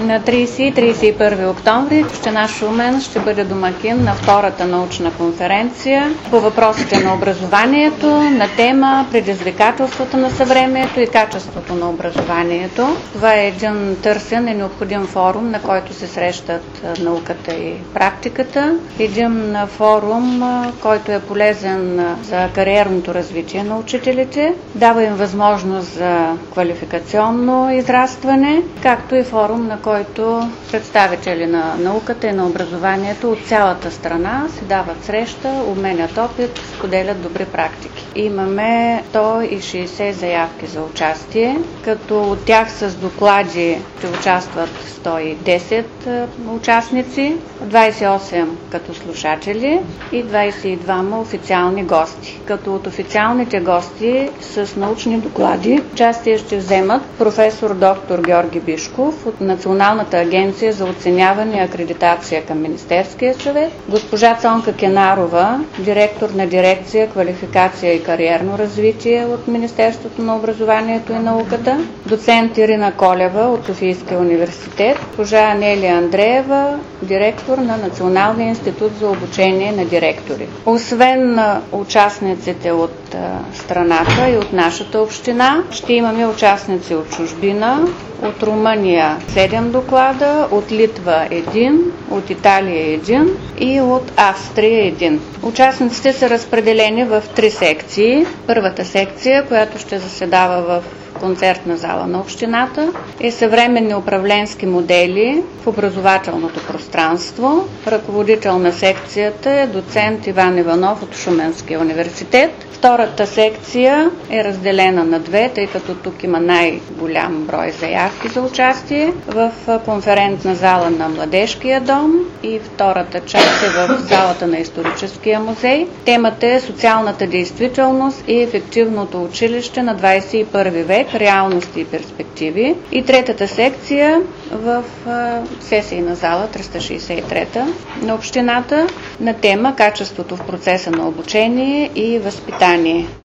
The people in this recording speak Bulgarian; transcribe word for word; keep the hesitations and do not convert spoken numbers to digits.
На тридесети и тридесет и първи октомври община Шумен ще бъде домакин на втората научна конференция по въпросите на образованието на тема предизвикателствата на съвремието и качеството на образованието. Това е един търсен и необходим форум, на който се срещат науката и практиката. Един форум, който е полезен за кариерното развитие на учителите, дава им възможност за квалификационно израстване, както и форум, на който представители на науката и на образованието от цялата страна си дават среща, обменят опит, споделят добри практики. Имаме сто и шейсет заявки за участие, като от тях с доклади ще участват сто и десет участници, двадесет и осем като слушатели и двадесет и двама официални гости. Като от официалните гости с научни доклади участие ще вземат професор доктор Георги Бишков от Националната агенция за оценяване и акредитация към Министерския съвет, госпожа Цонка Кенарова, директор на дирекция квалификация и кариерно развитие от Министерството на образованието и науката, доцент Ирина Колева от Софийския университет, госпожа Анелия Андреева, директор на Националния институт за обучение на директори. Освен участниците от страната и от нашата община, ще имаме участници от чужбина, от Румъния седем доклада, от Литва един, от Италия един и от Австрия един. Участниците са разпределени в три секции. Първата секция, която ще заседава в концертна зала на общината, е съвременни управленски модели в образователното пространство. Ръководител на секцията е доцент Иван Иванов от Шуменския университет. Втората секция е разделена на две, тъй като тук има най-голям брой заявки за участие в конферентна зала на Младежкия дом и втората част е в залата на Историческия музей. Темата е социалната действителност и ефективното училище на двадесет и първи век, реалности и перспективи. И третата секция в сесийна зала триста шейсет и трета на общината на тема качеството в процеса на обучение и възпитание.